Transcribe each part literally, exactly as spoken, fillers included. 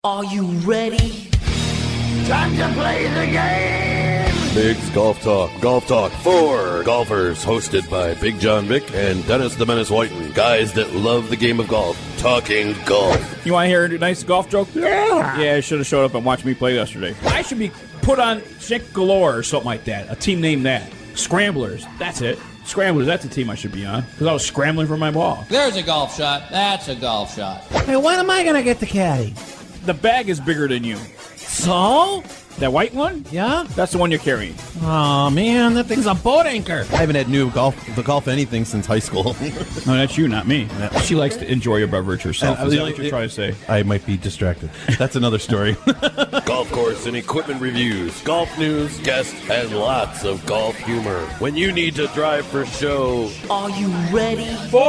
Are you ready? Time to play the game! Big's Golf Talk. Golf Talk for golfers. Hosted by Big John Vick and Dennis the Menace Whiten. Guys that love the game of golf. Talking golf. You want to hear a nice golf joke? Yeah! Yeah, I should have showed up and watched me play yesterday. I should be put on Chick Galore or something like that. A team named that. Scramblers. That's it. Scramblers, that's a team I should be on. Because I was scrambling for my ball. There's a golf shot. That's a golf shot. Hey, when am I going to get the caddy? The bag is bigger than you. So? That white one? Yeah? That's the one you're carrying. Oh, man, that thing's a boat anchor. I haven't had new golf the golf anything since high school. No, that's you, not me. She likes to enjoy a beverage herself. And, Is uh, that what you're trying to say? I might be distracted. That's another story. Golf course and equipment reviews. Golf news, guests, and lots of golf humor. When you need to drive for show. Are you ready?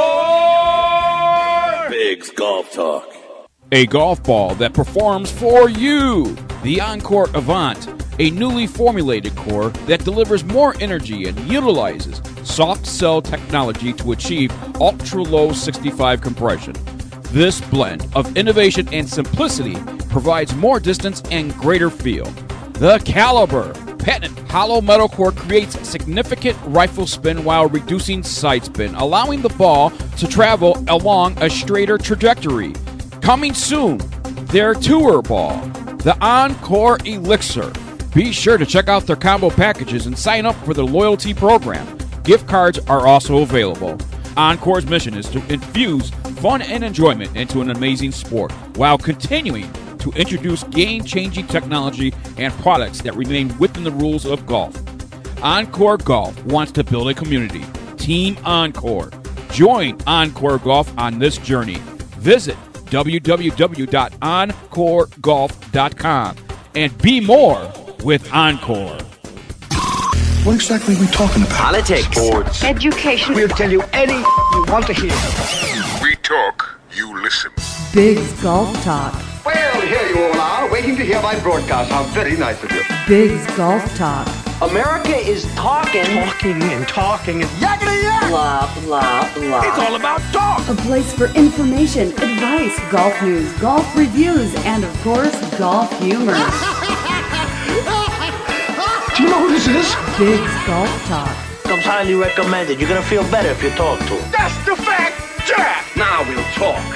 For Big's Golf Talk. A golf ball that performs for you. The Encore Avant, a newly formulated core that delivers more energy and utilizes soft cell technology to achieve ultra-low sixty-five compression. This blend of innovation and simplicity provides more distance and greater feel. The Caliber, patented hollow metal core, creates significant rifle spin while reducing side spin, allowing the ball to travel along a straighter trajectory. Coming soon, their tour ball, the Encore Elixir. Be sure to check out their combo packages and sign up for the loyalty program. Gift cards are also available. Encore's mission is to infuse fun and enjoyment into an amazing sport while continuing to introduce game-changing technology and products that remain within the rules of golf. Encore Golf wants to build a community. Team Encore. Join Encore Golf on this journey. Visit w w w dot encore golf dot com and be more with Encore. What exactly are we talking about? Politics. Sports. Education. We'll tell you anything you want to hear. We talk, you listen. Big's Golf Talk. Well, here you all are, waiting to hear my broadcast. How very nice of you. Big's Golf Talk. America is talking. Talking and talking and yakety yak. Blah, blah, blah. It's all about talk. A place for information, advice, golf news, golf reviews, and of course, golf humor. Do you know who this is? Big's Golf Talk. Comes highly recommended. You're going to feel better if you talk to him. That's the fact, Jack. Now we'll talk.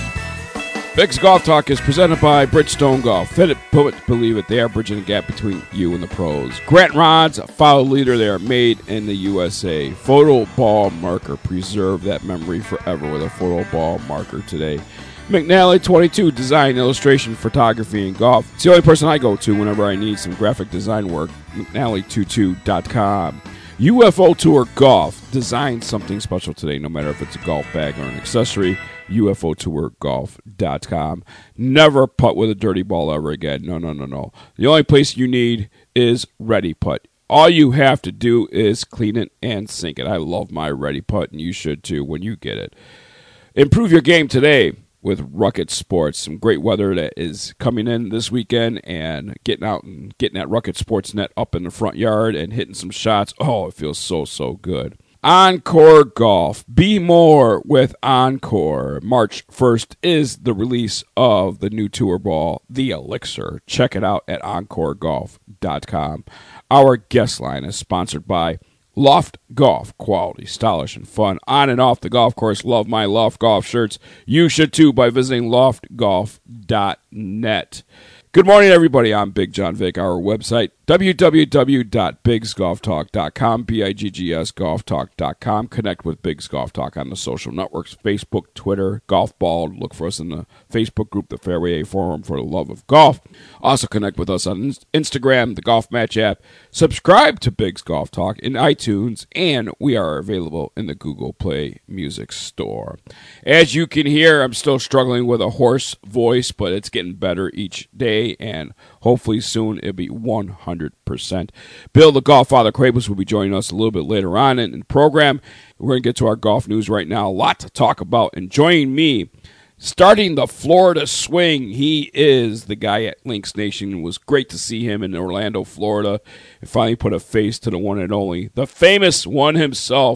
Big's Golf Talk is presented by Bridgestone Golf. Fit it, put it, believe it. They are bridging the gap between you and the pros. Grant Rods, a follow leader. They are made in the U S A. Photo ball marker. Preserve that memory forever with a photo ball marker today. McNally twenty-two, design, illustration, photography, and golf. It's the only person I go to whenever I need some graphic design work. McNally twenty-two dot com. U F O Tour Golf. Design something special today, no matter if it's a golf bag or an accessory. U F O Tour Golf dot com. Never putt with a dirty ball ever again. No, no, no, no. The only place you need is Ready Putt. All you have to do is clean it and sink it. I love my Ready Putt, and you should too when you get it. Improve your game today with Rucket Sports. Some great weather that is coming in this weekend, and getting out and getting that Rucket Sports net up in the front yard and hitting some shots. Oh, it feels so, so good. Encore Golf. Be more with Encore. March first is the release of the new tour ball, the Elixir. Check it out at encore golf dot com. Our guest line is sponsored by Loft Golf. Quality, stylish, and fun on and off the golf course. Love my Loft Golf shirts. You should too by visiting loft golf dot net. Good morning, everybody. I'm Big John Vick. Our website, w w w dot bigs golf talk dot com, B I G G S golf talk dot com. Connect with Big's Golf Talk on the social networks, Facebook, Twitter, Golf Ball. Look for us in the Facebook group, the Fairway A Forum for the Love of Golf. Also connect with us on Instagram, the Golf Match app. Subscribe to Big's Golf Talk in iTunes, and we are available in the Google Play Music Store. As you can hear, I'm still struggling with a hoarse voice, but it's getting better each day. And hopefully soon it'll be one hundred percent. Bill, the Golf Father Crabus, will be joining us a little bit later on in the program. We're going to get to our golf news right now. A lot to talk about. And joining me, starting the Florida swing, he is the guy at Links Nation. It was great to see him in Orlando, Florida, and finally put a face to the one and only, the famous one himself,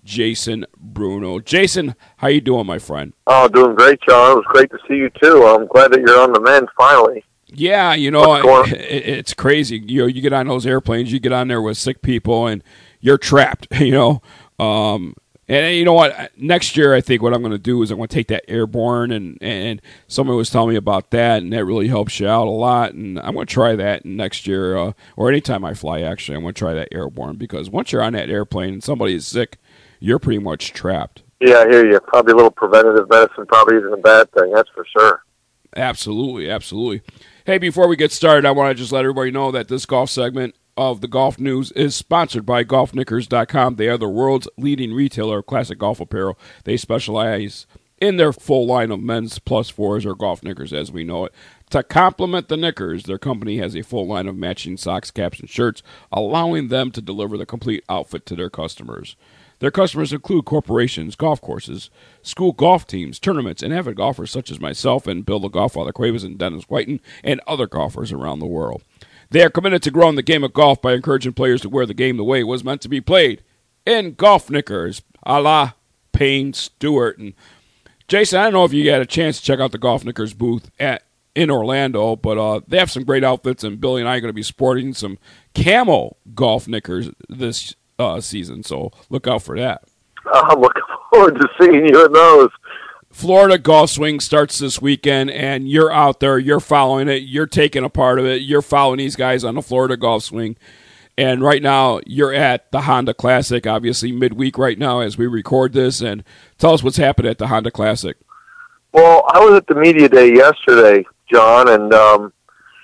Jason Bruno. Jason, how you doing, my friend? Oh, doing great, John. It was great to see you, too. I'm glad that you're on the mend, finally. Yeah, you know, it, it's crazy. You know, you get on those airplanes, you get on there with sick people, and you're trapped, you know. Um, and you know what? Next year, I think what I'm going to do is I'm going to take that airborne, and, and somebody was telling me about that, and that really helps you out a lot. And I'm going to try that next year, uh, or anytime I fly, actually. I'm going to try that airborne, because once you're on that airplane and somebody is sick, you're pretty much trapped. Yeah, I hear you. Probably a little preventative medicine probably isn't a bad thing, that's for sure. Absolutely, absolutely. Hey, before we get started, I want to just let everybody know that this golf segment of the Golf News is sponsored by golf knickers dot com. They are the world's leading retailer of classic golf apparel. They specialize in their full line of men's plus fours or golf knickers as we know it. To complement the knickers, their company has a full line of matching socks, caps, and shirts, allowing them to deliver the complete outfit to their customers. Their customers include corporations, golf courses, school golf teams, tournaments, and avid golfers such as myself and Bill the Golffather Cuevas and Dennis Whiten and other golfers around the world. They are committed to growing the game of golf by encouraging players to wear the game the way it was meant to be played, in golf knickers, a la Payne Stewart. And Jason, I don't know if you had a chance to check out the Golf Knickers booth at in Orlando, but uh, they have some great outfits, and Billy and I are going to be sporting some camo golf knickers this uh, season, so look out for that. I'm looking forward to seeing you in those. Florida Golf Swing starts this weekend, and you're out there, you're following it, you're taking a part of it, you're following these guys on the Florida Golf Swing. And right now, you're at the Honda Classic, obviously midweek right now as we record this. And tell us what's happened at the Honda Classic. Well, I was at the media day yesterday, John, and um,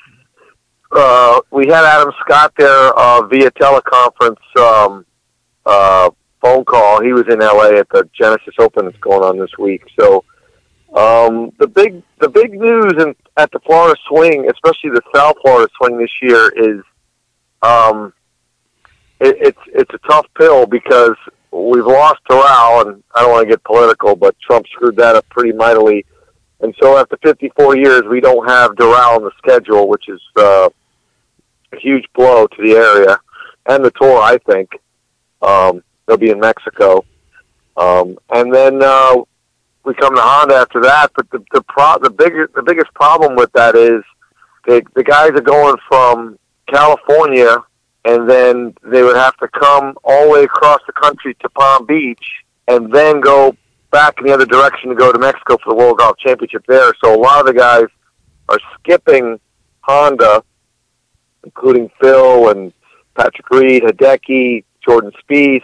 uh, we had Adam Scott there uh, via teleconference um, uh, phone call. He was in L A at the Genesis Open that's going on this week. So um, the big the big news in, at the Florida Swing, especially the South Florida Swing this year, is um, it, it's it's a tough pill because we've lost Doral, and I don't want to get political, but Trump screwed that up pretty mightily. And so after fifty-four years, we don't have Doral on the schedule, which is uh, a huge blow to the area and the tour, I think. Um, they'll be in Mexico. Um, and then uh, we come to Honda after that. But the the, pro- the, bigger, the biggest problem with that is the, the guys are going from California, and then they would have to come all the way across the country to Palm Beach and then go back in the other direction to go to Mexico for the World Golf Championship there. So a lot of the guys are skipping Honda, including Phil and Patrick Reed, Hideki, Jordan Spieth.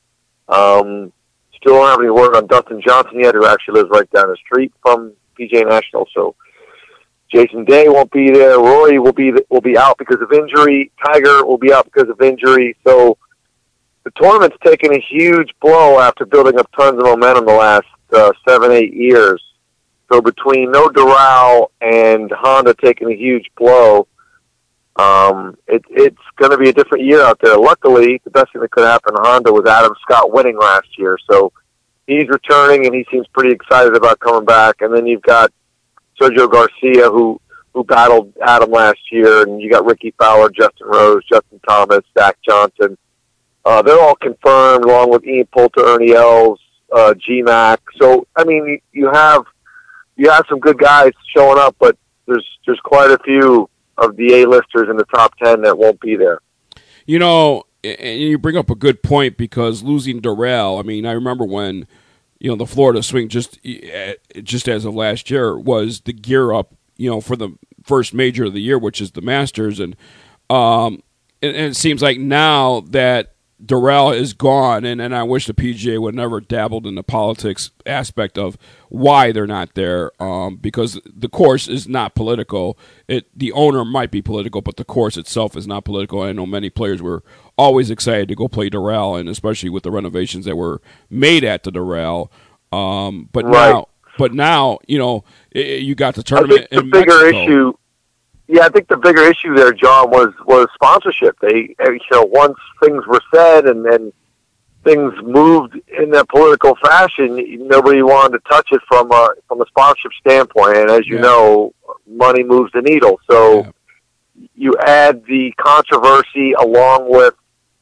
Um, still don't have any word on Dustin Johnson yet, who actually lives right down the street from P G A National. So Jason Day won't be there. Rory will be will be out because of injury. Tiger will be out because of injury. So the tournament's taken a huge blow after building up tons of momentum the last uh, seven, eight years. So between no Doral and Honda taking a huge blow, um, it, it's going to be a different year out there. Luckily, the best thing that could happen to Honda was Adam Scott winning last year. So he's returning, and he seems pretty excited about coming back. And then you've got Sergio Garcia, who, who battled Adam last year, and you got Ricky Fowler, Justin Rose, Justin Thomas, Zach Johnson. Uh, they're all confirmed, along with Ian Poulter, Ernie Els, uh, G-Mac. So, I mean, you have you have some good guys showing up, but there's there's quite a few of the A-listers in the top ten that won't be there. You know, and you bring up a good point because losing Doral, I mean, I remember when, you know, the Florida Swing just just as of last year was the gear up, you know, for the first major of the year, which is the Masters, and um, and, and it seems like now that Doral is gone, and, and I wish the P G A would never dabbled in the politics aspect of why they're not there, um, because the course is not political. It the owner might be political, but the course itself is not political. I know many players were always excited to go play Doral, and especially with the renovations that were made at the Doral. Um, but right. now, but now, you know, it, you got the tournament I think the in bigger Mexico. issue. Yeah, I think the bigger issue there, John, was, was sponsorship. They, you know, once things were said and then things moved in that political fashion, nobody wanted to touch it from a from a sponsorship standpoint. And as you Yeah. know, money moves the needle. So Yeah. you add the controversy along with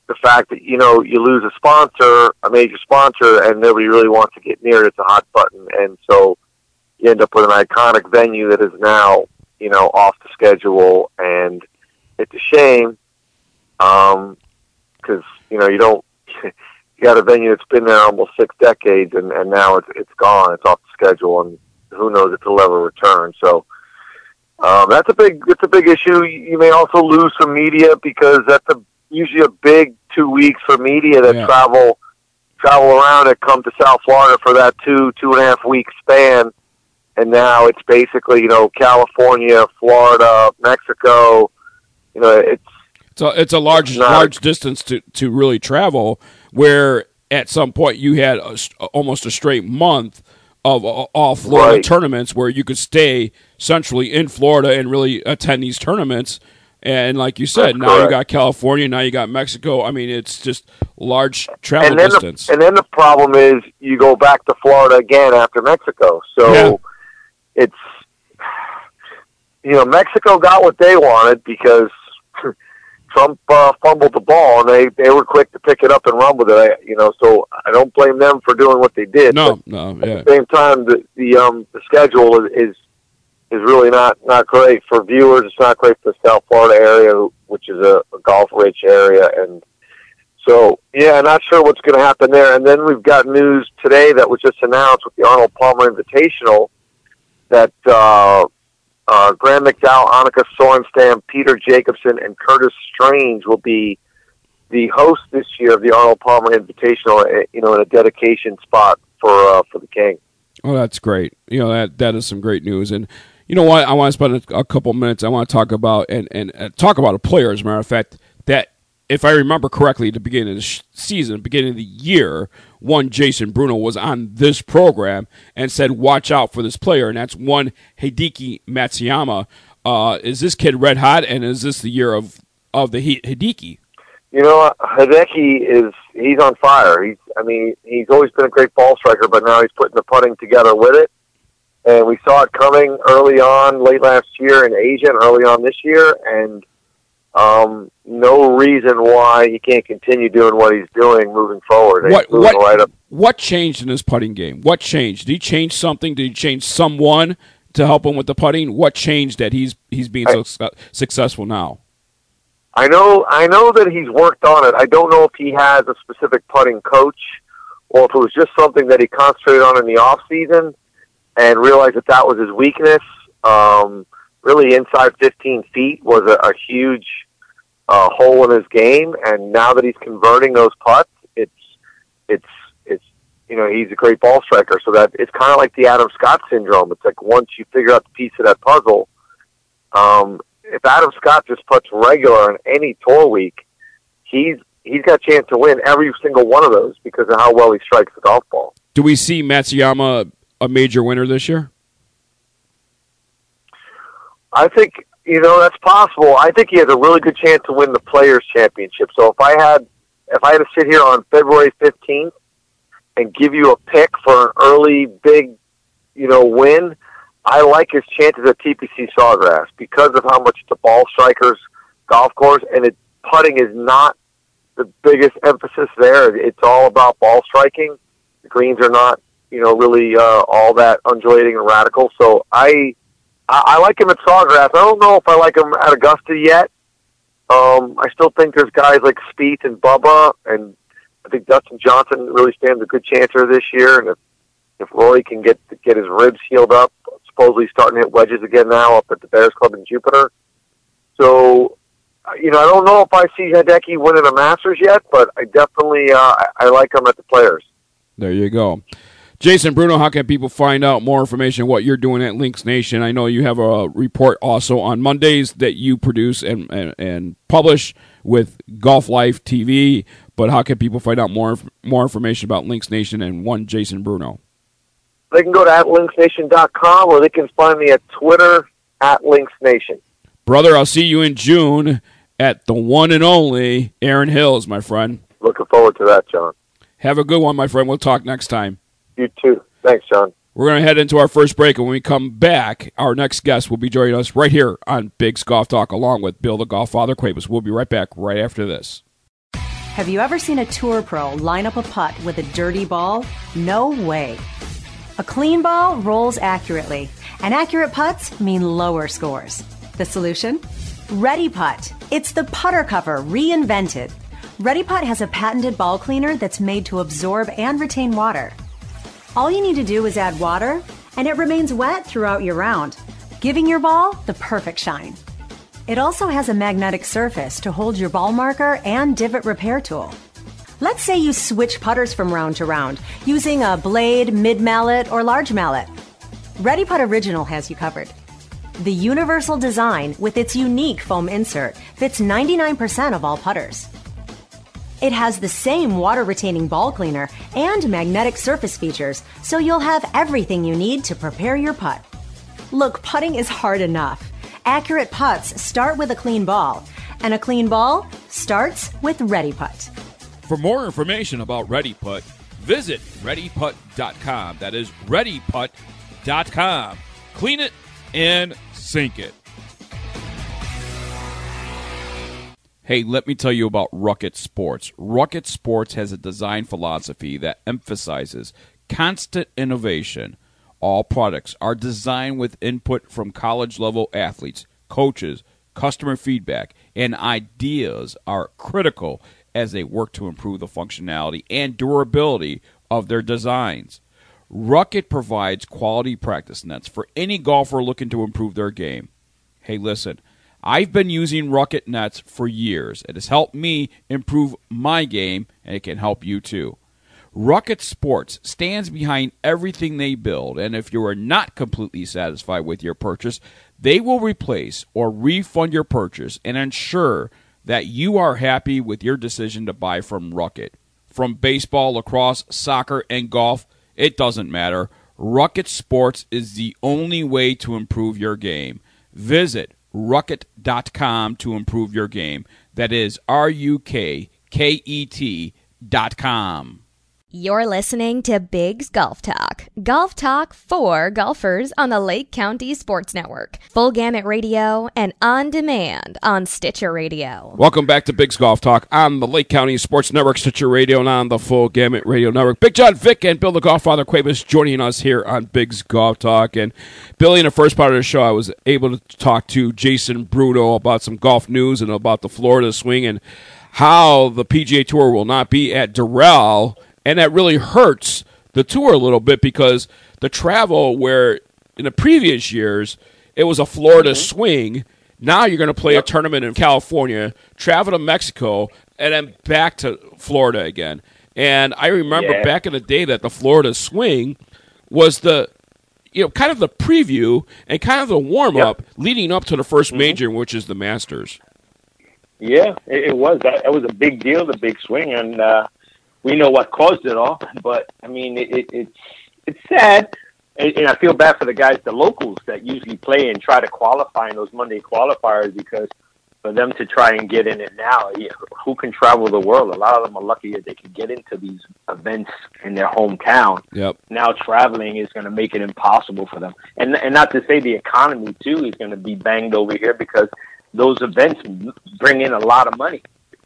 the fact that, you know, you lose a sponsor, a major sponsor, and nobody really wants to get near it. It's a hot button. And so you end up with an iconic venue that is now, you know, off the schedule. And it's a shame um, because, you know, you don't, you got a venue that's been there almost six decades, and, and now it's it's gone. It's off the schedule, and who knows if it'll ever return. So um, that's a big it's a big issue. You may also lose some media because that's a usually a big two weeks for media that yeah. travel travel around and come to South Florida for that two two and a half week span. And now it's basically, you know, California, Florida, Mexico. You know, it's So it's a large not, large distance to, to really travel, where at some point you had a, almost a straight month of all Florida right. tournaments where you could stay centrally in Florida and really attend these tournaments. And like you said, That's now correct. you got California, now you got Mexico. I mean, it's just large travel and then distance. The, and then the problem is you go back to Florida again after Mexico. So yeah. it's, you know, Mexico got what they wanted because Trump uh, fumbled the ball, and they, they were quick to pick it up and run with it. I, you know, so I don't blame them for doing what they did. No, but no, at yeah. the same time, the the um the schedule is, is is really not not great for viewers. It's not great for the South Florida area, which is a, a golf-rich area, and so yeah, not sure what's going to happen there. And then we've got news today that was just announced with the Arnold Palmer Invitational that. Uh, Uh, Graham McDowell, Annika Sorenstam, Peter Jacobson, and Curtis Strange will be the host this year of the Arnold Palmer Invitational, you know, in a dedication spot for uh, for the King. Oh, that's great. You know, that that is some great news. And you know what? I want to spend a, a couple minutes. I want to talk about and, and, and talk about a player, as a matter of fact, that, if I remember correctly, at the beginning of the sh- season, beginning of the year, one Jason Bruno was on this program and said, watch out for this player, and that's one Hideki Matsuyama. Uh, is this kid red hot, and is this the year of, of the H- Hideki? You know, Hideki is, he's on fire. He's, I mean, he's always been a great ball striker, but now he's putting the putting together with it. And we saw it coming early on, late last year in Asia and early on this year, and Um, no reason why he can't continue doing what he's doing moving forward. What moving what, right up. what changed in his putting game? What changed? Did he change something? Did he change someone to help him with the putting? What changed that he's he's being so I, successful now? I know I know that he's worked on it. I don't know if he has a specific putting coach or if it was just something that he concentrated on in the off season and realized that that was his weakness. Um, really, inside fifteen feet was a, a huge uh, hole in his game, and now that he's converting those putts, it's it's it's you know he's a great ball striker. So that it's kind of like the Adam Scott syndrome. It's like once you figure out the piece of that puzzle, um, if Adam Scott just puts regular on any tour week, he's he's got a chance to win every single one of those because of how well he strikes the golf ball. Do we see Matsuyama a major winner this year? I think, you know, that's possible. I think he has a really good chance to win the Players' Championship. So if I had if I had to sit here on February fifteenth and give you a pick for an early big, you know, win, I like his chances at T P C Sawgrass because of how much it's a ball striker's golf course, and it, putting is not the biggest emphasis there. It's all about ball striking. The greens are not, you know, really uh, all that undulating and radical. So I... I like him at Sawgrass. I don't know if I like him at Augusta yet. Um, I still think there's guys like Spieth and Bubba, and I think Dustin Johnson really stands a good chance here this year. And if, if Rory can get get his ribs healed up, supposedly he's starting to hit wedges again now up at the Bears Club in Jupiter. So, you know, I don't know if I see Hideki winning a Masters yet, but I definitely uh, I, I like him at the Players. There you go. Jason Bruno, how can people find out more information on what you're doing at Links Nation? I know you have a report also on Mondays that you produce and, and, and publish with Golf Life T V, but how can people find out more more information about Links Nation and one Jason Bruno? They can go to at links nation dot com or they can find me at Twitter at Links Nation. Brother, I'll see you in June at the one and only Aaron Hills, my friend. Looking forward to that, John. Have a good one, my friend. We'll talk next time. You too. Thanks, John. We're going to head into our first break, and when we come back, our next guest will be joining us right here on Big's Golf Talk, along with Bill the Golf Father Cuevas. We'll be right back right after this. Have you ever seen a tour pro line up a putt with a dirty ball? No way. A clean ball rolls accurately, and accurate putts mean lower scores. The solution? Ready Putt. It's the putter cover reinvented. Ready Putt has a patented ball cleaner that's made to absorb and retain water. All you need to do is add water, and it remains wet throughout your round, giving your ball the perfect shine. It also has a magnetic surface to hold your ball marker and divot repair tool. Let's say you switch putters from round to round using a blade, mid-mallet, or large mallet. Ready Putt Original has you covered. The universal design with its unique foam insert fits ninety-nine percent of all putters. It has the same water-retaining ball cleaner and magnetic surface features, so you'll have everything you need to prepare your putt. Look, putting is hard enough. Accurate putts start with a clean ball, and a clean ball starts with Ready Putt. For more information about Ready Putt, visit ready putt dot com. That is ready putt dot com. Clean it and sink it. Hey, let me tell you about Rucket Sports. Rucket Sports has a design philosophy that emphasizes constant innovation. All products are designed with input from college-level athletes, coaches, customer feedback, and ideas are critical as they work to improve the functionality and durability of their designs. Rucket provides quality practice nets for any golfer looking to improve their game. Hey, listen, I've been using Rucket nets for years. It has helped me improve my game, and it can help you too. Rucket Sports stands behind everything they build, and if you are not completely satisfied with your purchase, they will replace or refund your purchase and ensure that you are happy with your decision to buy from Rucket. From baseball, lacrosse, soccer, and golf, it doesn't matter. Rucket Sports is the only way to improve your game. Visit rucket dot com to improve your game. That is R U K K E T dot com. You're listening to Big's Golf Talk. Golf talk for golfers on the Lake County Sports Network. Full Gamut Radio and on demand on Stitcher Radio. Welcome back to Big's Golf Talk on the Lake County Sports Network, Stitcher Radio, and on the Full Gamut Radio Network. Big John Vick and Bill the Golffather Cuevas joining us here on Big's Golf Talk. And Billy, in the first part of the show, I was able to talk to Jason Bruno about some golf news and about the Florida swing and how the P G A Tour will not be at Doral. And that really hurts the tour a little bit because the travel where in the previous years it was a Florida mm-hmm. swing, now you're going to play yep. a tournament in California, travel to Mexico, and then back to Florida again. And I remember yeah. back in the day that the Florida swing was the, you know, kind of the preview and kind of the warm-up yep. leading up to the first mm-hmm. major, which is the Masters. Yeah, it, it was. That, that was a big deal, the big swing, and uh, we know what caused it all, but I mean, it, it, it's it's sad, and, and I feel bad for the guys, the locals that usually play and try to qualify in those Monday qualifiers, because for them to try and get in it now, yeah, who can travel the world? A lot of them are lucky that they can get into these events in their hometown. Yep. Now traveling is going to make it impossible for them, and and not to say the economy too is going to be banged over here because those events bring in a lot of money.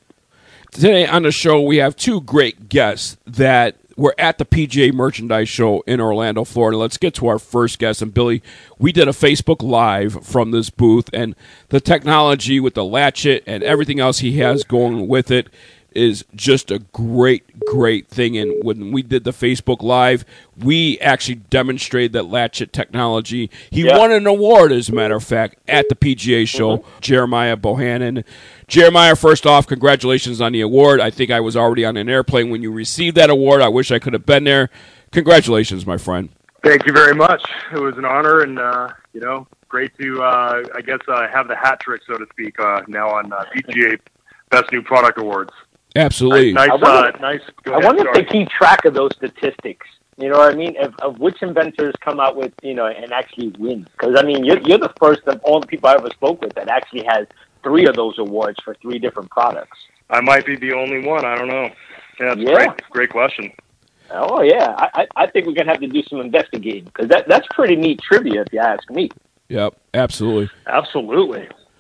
Today on the show, we have two great guests that were at the P G A Merchandise Show in Orlando, Florida. Let's get to our first guest. And, Billy, we did a Facebook Live from this booth, and the technology with the latchet and everything else he has going with it is just a great, great thing. And when we did the Facebook Live, we actually demonstrated that latchet technology. He yeah. won an award, as a matter of fact, at the P G A show, mm-hmm. Jeremiah Bohannon. Jeremiah, first off, congratulations on the award. I think I was already on an airplane when you received that award. I wish I could have been there. Congratulations, my friend. Thank you very much. It was an honor, and, uh, you know, great to, uh, I guess, uh, have the hat trick, so to speak, uh, now on uh, P G A Best New Product Awards. Absolutely. Nice, I wonder, uh, nice. Go I ahead, wonder sorry. if they keep track of those statistics. You know what I mean? Of, of which inventors come out with, you know, and actually win. Because, I mean, you're, you're the first of all the people I ever spoke with that actually has three of those awards for three different products. I might be the only one. I don't know. Yeah, that's yeah. great. Great question. Oh, yeah. I, I think we're going to have to do some investigating because that, that's pretty neat trivia if you ask me. Yep, absolutely. Absolutely.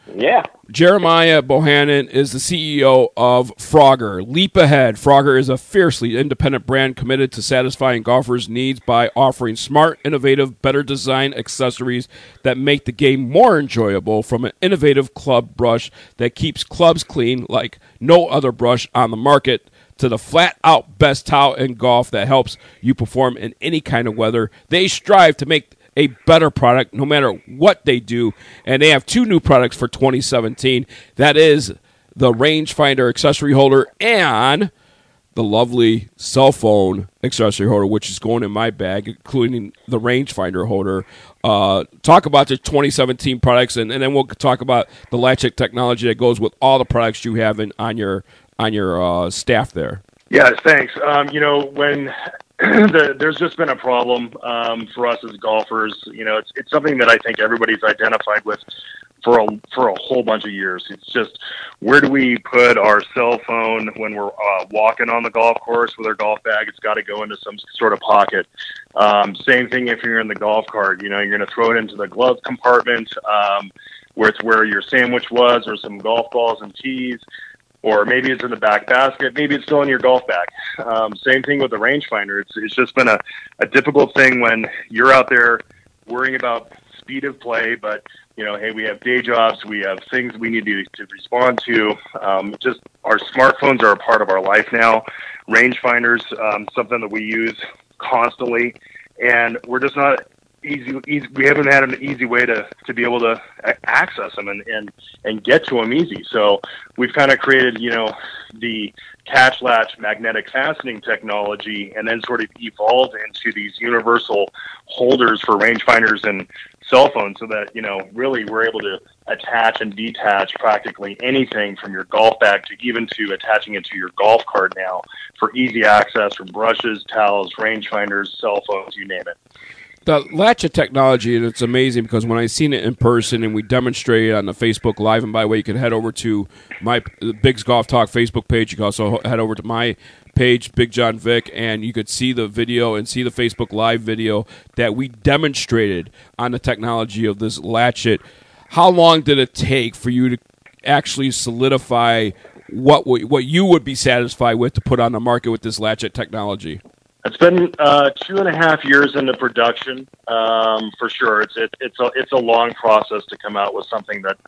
Yeah. Jeremiah Bohannon is the C E O of Frogger. Leap ahead. Frogger is a fiercely independent brand committed to satisfying golfers' needs by offering smart, innovative, better designed accessories that make the game more enjoyable, from an innovative club brush that keeps clubs clean like no other brush on the market, to the flat-out best towel in golf that helps you perform in any kind of weather. They strive to make a better product no matter what they do, and they have two new products for twenty seventeen. That is the rangefinder accessory holder and the lovely cell phone accessory holder, which is going in my bag, including the rangefinder holder. Uh, talk about the twenty seventeen products, and, and then we'll talk about the Latchet technology that goes with all the products you have in, on your on your uh, staff there. Yeah, thanks. Um, you know, when the, there's just been a problem um, for us as golfers, you know, it's it's something that I think everybody's identified with for a for a whole bunch of years. It's just, where do we put our cell phone when we're uh, walking on the golf course with our golf bag? It's got to go into some sort of pocket. Um, same thing if you're in the golf cart. You know, you're going to throw it into the glove compartment, um, where it's where your sandwich was, or some golf balls and tees. Or maybe it's in the back basket. Maybe it's still in your golf bag. Um, same thing with the rangefinder. It's it's just been a, a difficult thing when you're out there worrying about speed of play, but, you know, hey, we have day jobs, we have things we need to, to respond to. Um, just our smartphones are a part of our life now. Rangefinders, um, something that we use constantly, and we're just not easy, easy we haven't had an easy way to, to be able to access them and, and, and get to them easy. So we've kind of created, you know, the catch latch magnetic fastening technology, and then sort of evolved into these universal holders for rangefinders and cell phones, so that, you know, really we're able to attach and detach practically anything from your golf bag to even to attaching it to your golf cart now for easy access for brushes, towels, rangefinders, cell phones, you name it. The Latchet technology, and it's amazing because when I seen it in person and we demonstrated on the Facebook Live, and by the way, you can head over to my Big's Golf Talk Facebook page. You can also head over to my page, Big John Vick, and you could see the video and see the Facebook Live video that we demonstrated on the technology of this Latchet. How long did it take for you to actually solidify what what you would be satisfied with to put on the market with this Latchet technology? It's been uh, two and a half years into production, um, for sure. It's it, it's a it's a long process to come out with something that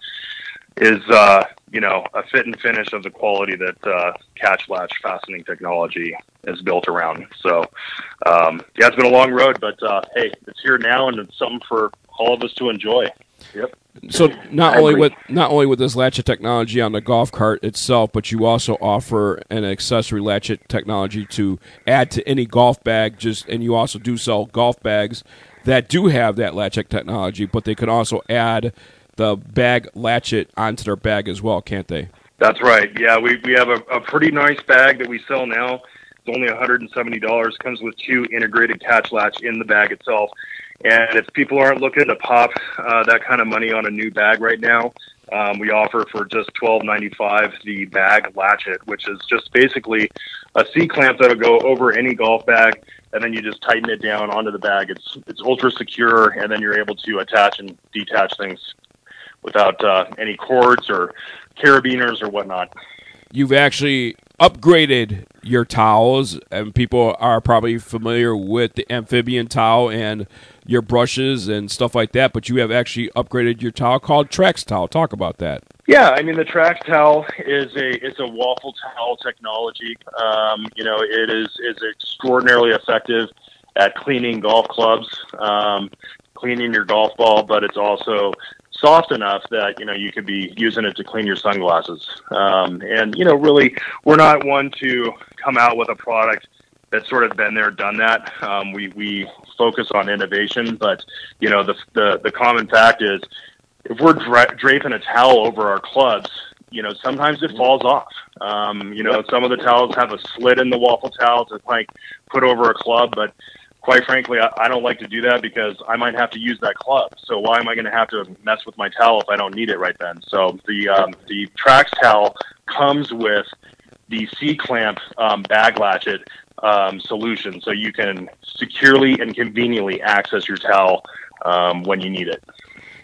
is uh, you know a fit and finish of the quality that uh, catch latch fastening technology is built around. So um, yeah, it's been a long road, but uh, hey, it's here now, and it's something for all of us to enjoy. Yep. So not only with not only with this Latchet technology on the golf cart itself, but you also offer an accessory Latchet technology to add to any golf bag. Just and you also do sell golf bags that do have that Latchet technology, but they can also add the bag Latchet onto their bag as well, can't they? That's right. Yeah, we we have a, a pretty nice bag that we sell now. It's only one hundred seventy dollars. Comes with two integrated catch latch in the bag itself. And if people aren't looking to pop uh, that kind of money on a new bag right now, um, we offer for just twelve ninety-five the bag Latchet, which is just basically a C-clamp that'll go over any golf bag, and then you just tighten it down onto the bag. It's it's ultra secure, and then you're able to attach and detach things without uh, any cords or carabiners or whatnot. You've actually upgraded your towels, and people are probably familiar with the amphibian towel and your brushes and stuff like that, but you have actually upgraded your towel called Trax Towel. Talk about that. Yeah, I mean, the Trax Towel is a it's a waffle towel technology. Um, you know, it is is extraordinarily effective at cleaning golf clubs, um, cleaning your golf ball, but it's also soft enough that, you know, you could be using it to clean your sunglasses. Um, and, you know, really, we're not one to come out with a product that's sort of been there, done that. Um, we, we focus on innovation, but, you know, the, the, the common fact is if we're dra- draping a towel over our clubs, you know, sometimes it falls off. Um, you know, some of the towels have a slit in the waffle towel to like put over a club, but quite frankly, I, I don't like to do that because I might have to use that club. So why am I going to have to mess with my towel if I don't need it right then? So the um, the Trax Towel comes with the C-clamp um, bag latchet um, solution, so you can securely and conveniently access your towel um, when you need it.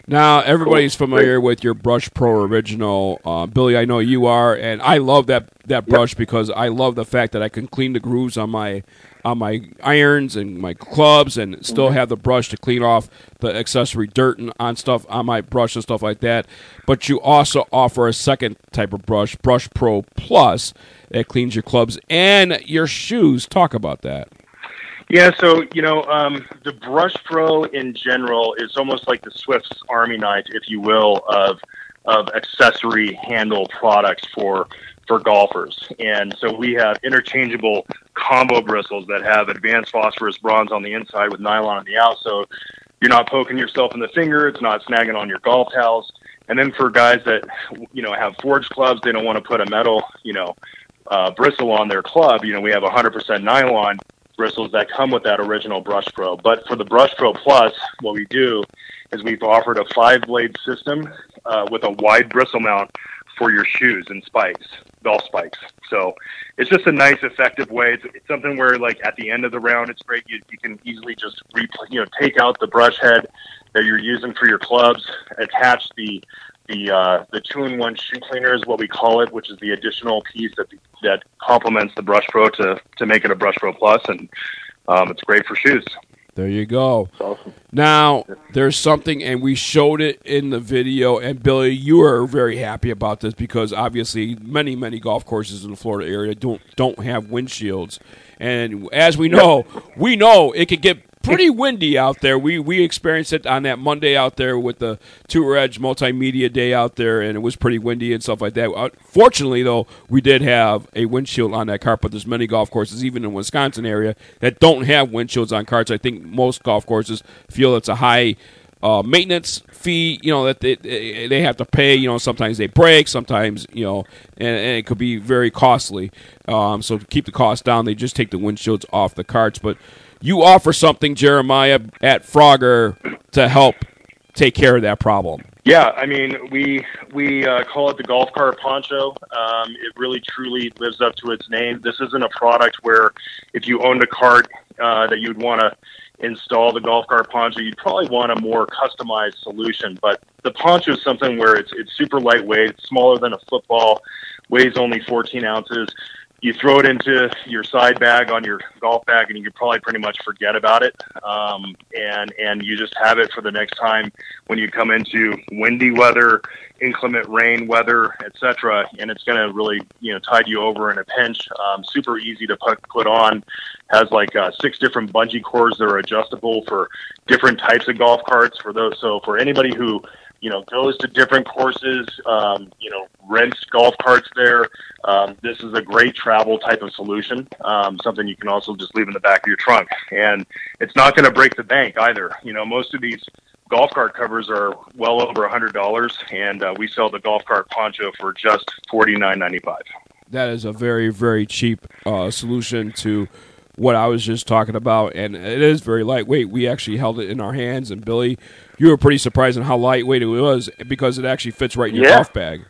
Now, everybody's cool. familiar Great. with your Brush Pro Original. Uh, Billy, I know you are, and I love that, that brush yep. because I love the fact that I can clean the grooves on my on my irons and my clubs and still mm-hmm. have the brush to clean off the accessory dirt and on stuff on my brush and stuff like that. But you also offer a second type of brush, Brush Pro Plus, that cleans your clubs and your shoes. Talk about that. Yeah, so, you know, um, the Brush Pro in general is almost like the Swift's Army knife, if you will, of of accessory handle products for for golfers. And so we have interchangeable combo bristles that have advanced phosphorus bronze on the inside with nylon on the out, so you're not poking yourself in the finger, it's not snagging on your golf towels. And then for guys that, you know, have forged clubs, they don't want to put a metal, you know, uh, bristle on their club, you know, we have one hundred percent nylon bristles that come with that original Brush Pro. But for the Brush Pro Plus, what we do is we've offered a five-blade system uh, with a wide bristle mount for your shoes and spikes, golf spikes. So it's just a nice, effective way. It's, it's something where, like, at the end of the round, it's great. You, you can easily just, re- you know, take out the brush head that you're using for your clubs, attach the the uh, the two-in-one shoe cleaner is what we call it, which is the additional piece that that complements the Brush Pro to to make it a Brush Pro Plus, and um, it's great for shoes. There you go. That's awesome. Now, there's something, and we showed it in the video, and Billy, you are very happy about this because obviously many, many golf courses in the Florida area don't don't have windshields. And as we know, we know it could get pretty windy out there. We we experienced it on that Monday out there with the Tour Edge Multimedia Day out there, and it was pretty windy and stuff like that. Fortunately, though, we did have a windshield on that cart, but there's many golf courses, even in the Wisconsin area, that don't have windshields on carts. I think most golf courses feel it's a high uh, maintenance fee, you know, that they, they have to pay. You know, sometimes they break, sometimes, you know, and, and it could be very costly. Um, so to keep the cost down, they just take the windshields off the carts. But you offer something, Jeremiah, at Frogger to help take care of that problem. Yeah, I mean, we we uh, call it the golf cart poncho. Um, it really, truly lives up to its name. This isn't a product where if you owned a cart uh, that you'd want to install the golf cart poncho, you'd probably want a more customized solution. But the poncho is something where it's it's super lightweight, it's smaller than a football, weighs only fourteen ounces. You throw it into your side bag on your golf bag, and you can probably pretty much forget about it. Um, and and you just have it for the next time when you come into windy weather, inclement rain weather, et cetera. And it's going to really, you know, tide you over in a pinch. Um, super easy to put, put on. Has like uh, six different bungee cords that are adjustable for different types of golf carts. For those, so for anybody who, you know, goes to different courses, um, you know, rents golf carts there. Um, this is a great travel type of solution, um, something you can also just leave in the back of your trunk. And it's not going to break the bank either. You know, most of these golf cart covers are well over one hundred dollars, and uh, we sell the golf cart poncho for just forty-nine ninety-five. That is a very, very cheap uh, solution to what I was just talking about, and it is very lightweight. We actually held it in our hands, and Billy, you were pretty surprised on how lightweight it was because it actually fits right in your yeah. golf bag.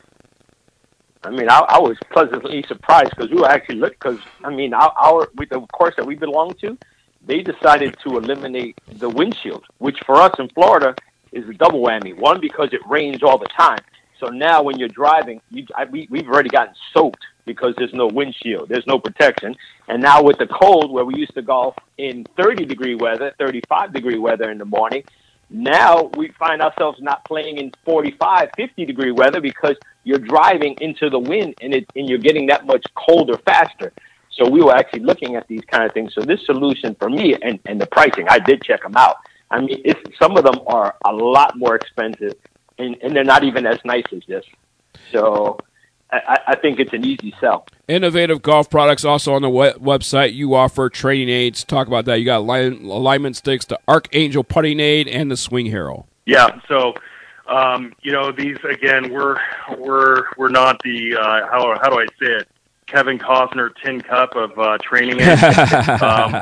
I mean, I, I was pleasantly surprised because we were actually look because I mean, our, our with the course that we belong to, they decided to eliminate the windshield, which for us in Florida is a double whammy. One, because it rains all the time, so now when you're driving, you, I, we, we've already gotten soaked because there's no windshield, there's no protection. And now with the cold, where we used to golf in thirty degree weather, thirty-five degree weather in the morning, now we find ourselves not playing in forty-five, fifty degree weather because you're driving into the wind and it, and you're getting that much colder faster. So we were actually looking at these kind of things. So this solution for me and, and the pricing, I did check them out. I mean, it's, some of them are a lot more expensive and, and they're not even as nice as this. So I, I think it's an easy sell. Innovative Golf Products also on the web- website. You offer training aids. Talk about that. You got line, alignment sticks, the Archangel putting aid, and the Swing Hero. Yeah. So, um, you know, these again, we're we're we're not the uh, how how do I say it? Kevin Costner tin cup of uh, training aids. um,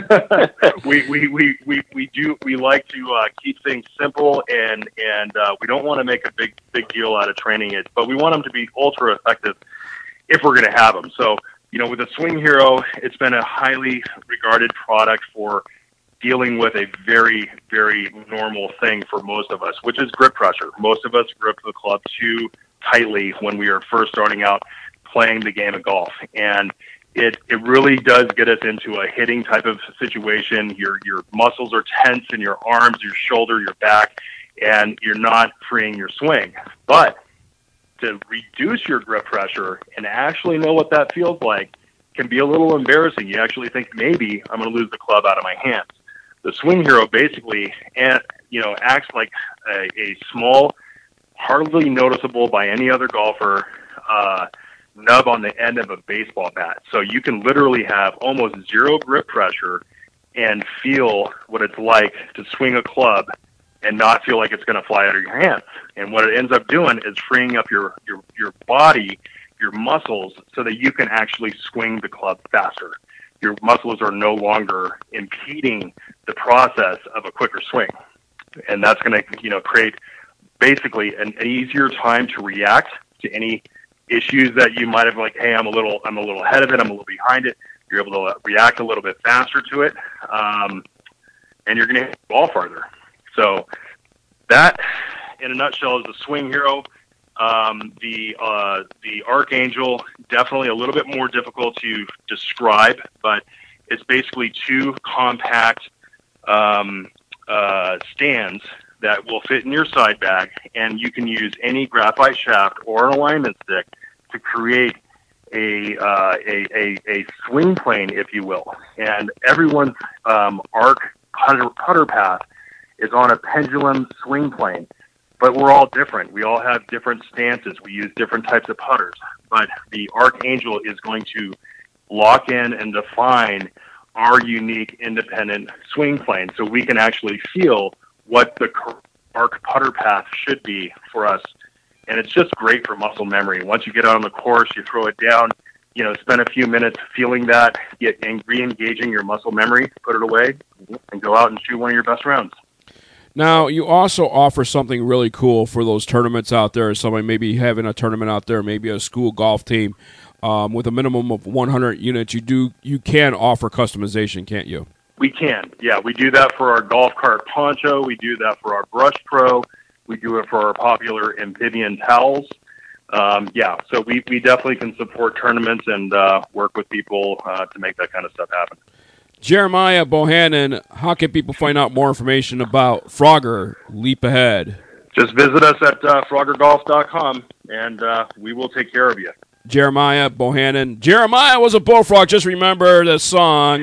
we, we, we, we, we do we like to uh, keep things simple and and uh, we don't want to make a big big deal out of training aids, but we want them to be ultra effective if we're going to have them. So, you know, with the Swing Hero, it's been a highly regarded product for dealing with a very, very normal thing for most of us, which is grip pressure. Most of us grip the club too tightly when we are first starting out playing the game of golf. And it, it really does get us into a hitting type of situation. Your, your muscles are tense in your arms, your shoulder, your back, and you're not freeing your swing. But to reduce your grip pressure and actually know what that feels like can be a little embarrassing. You actually think maybe I'm going to lose the club out of my hands. The Swing Hero basically, you know, acts like a, a small, hardly noticeable by any other golfer uh, nub on the end of a baseball bat. So you can literally have almost zero grip pressure and feel what it's like to swing a club and not feel like it's going to fly out of your hands. And what it ends up doing is freeing up your, your, your body, your muscles, so that you can actually swing the club faster. Your muscles are no longer impeding the process of a quicker swing. And that's going to, you know, create basically an, an easier time to react to any issues that you might have, like, hey, I'm a little, I'm a little ahead of it, I'm a little behind it. You're able to react a little bit faster to it, um, and you're going to hit the ball farther. So that, in a nutshell, is the Swing Hero. Um, the uh, the Archangel, definitely a little bit more difficult to describe, but it's basically two compact um, uh, stands that will fit in your side bag, and you can use any graphite shaft or an alignment stick to create a uh, a, a, a swing plane, if you will. And everyone's um, arc putter, putter path is on a pendulum swing plane. But we're all different. We all have different stances. We use different types of putters. But the Archangel is going to lock in and define our unique independent swing plane, so we can actually feel what the arc putter path should be for us. And it's just great for muscle memory. Once you get out on the course, you throw it down, you know, spend a few minutes feeling that, get and re-engaging your muscle memory, put it away, and go out and shoot one of your best rounds. Now, you also offer something really cool for those tournaments out there. Somebody maybe having a tournament out there, maybe a school golf team um, with a minimum of one hundred units. You do, you can offer customization, can't you? We can, yeah. We do that for our golf cart poncho. We do that for our Brush Pro. We do it for our popular amphibian towels. Um, yeah, so we, we definitely can support tournaments and uh, work with people uh, to make that kind of stuff happen. Jeremiah Bohannon, how can people find out more information about Frogger Leap Ahead? Just visit us at uh, frogger golf dot com, and uh, we will take care of you. Jeremiah Bohannon. Jeremiah was a bullfrog. Just remember the song.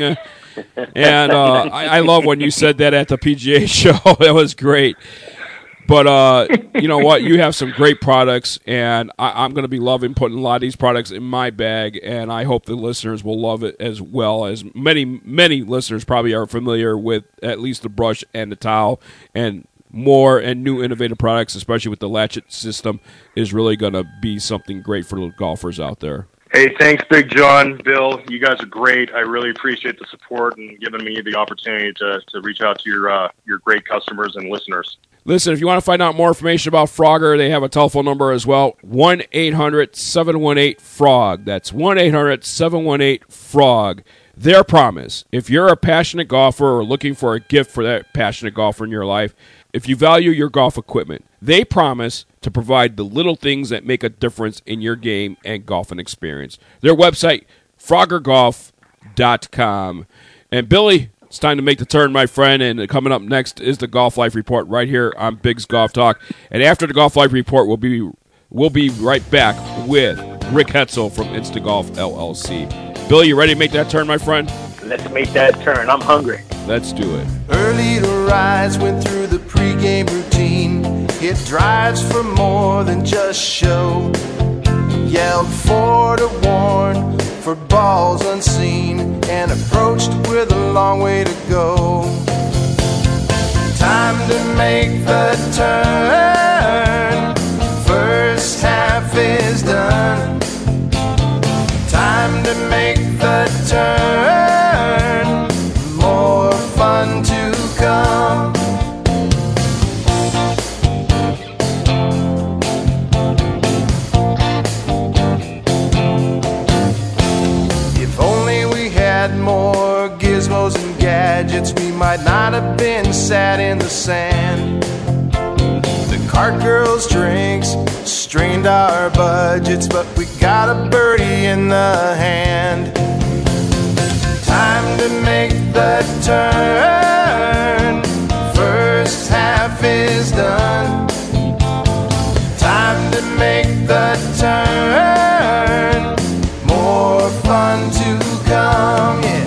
And uh, I, I love when you said that at the P G A show. That was great. But uh, you know what? You have some great products, and I, I'm going to be loving putting a lot of these products in my bag, and I hope the listeners will love it as well, as many, many listeners probably are familiar with at least the brush and the towel, and more and new innovative products, especially with the latchet system, is really going to be something great for the golfers out there. Hey, thanks, Big John, Bill. You guys are great. I really appreciate the support and giving me the opportunity to, to reach out to your uh, your great customers and listeners. Listen, if you want to find out more information about Frogger, they have a telephone number as well, one eight hundred seven one eight frog. That's one eight hundred seven one eight frog. Their promise, if you're a passionate golfer or looking for a gift for that passionate golfer in your life, if you value your golf equipment, they promise to provide the little things that make a difference in your game and golfing experience. Their website, frogger golf dot com. And Billy, it's time to make the turn, my friend, and coming up next is the Golf Life Report right here on Big's Golf Talk. And after the Golf Life Report, we'll be we'll be right back with Rick Hetzel from Instagolf L L C. Billy, you ready to make that turn, my friend? Let's make that turn. I'm hungry. Let's do it. Early to rise, went through the pregame routine. Hit drives for more than just show. Yelled four to warn for balls unseen, and approached with a long way to go. Time to make the turn. First half is done. Time to make the turn. More fun to come. If only we had more gizmos and gadgets, we might not have been sat in the sand. The cart girls' drinks strained our budgets, but we got a birdie in the hand. Time to make the turn. First half is done. Time to make the turn. More fun to come, yeah.